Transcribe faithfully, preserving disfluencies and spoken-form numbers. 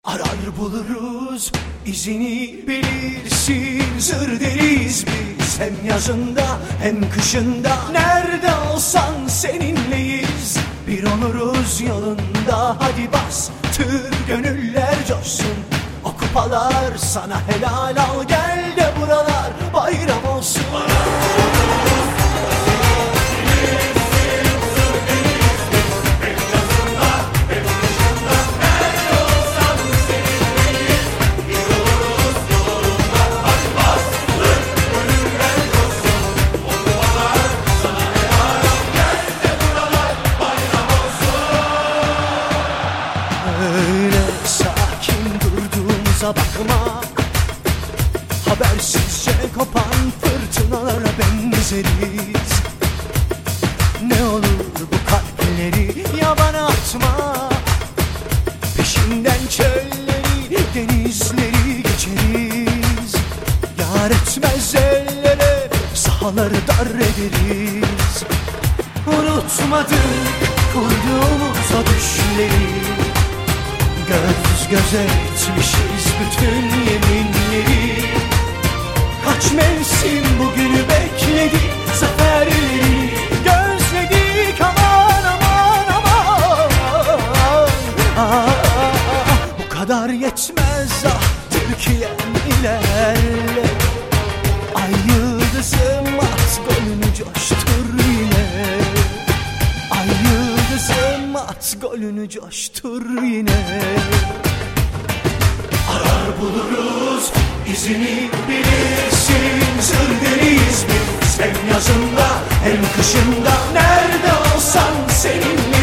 Arar buluruz, izini bilirsin. Zır deriz biz hem yazında hem kışında. Nerede olsan seninleyiz, bir oluruz yolunda. Hadi bas tır, gönüller coşsun. O kupalar sana helal, al gel de buralar bayram olsun. Öyle sakin durduğumuza bakma, habersizce kopan fırtınalara benzeriz. Ne olur bu kalpleri yabana atma, peşinden çölleri denizleri geçeriz. Yar etmez ellere sahaları dar ederiz. Unutmadık kurduğumuz o düşleri, göz göze etmişiz bütün yeminleri. Kaç mevsim bugünü bekledik, zaferleri gözledik. Aman aman aman, ah, bu kadar yetmez ah Türkiye'm ilerle. Ay yıldızım at golünü coştur yine. Ay yıldızım at golünü coştur yine. Arar buluruz, izini bilirsin. Zır deriz biz hem yazında hem kışında. Nerede olsan seninle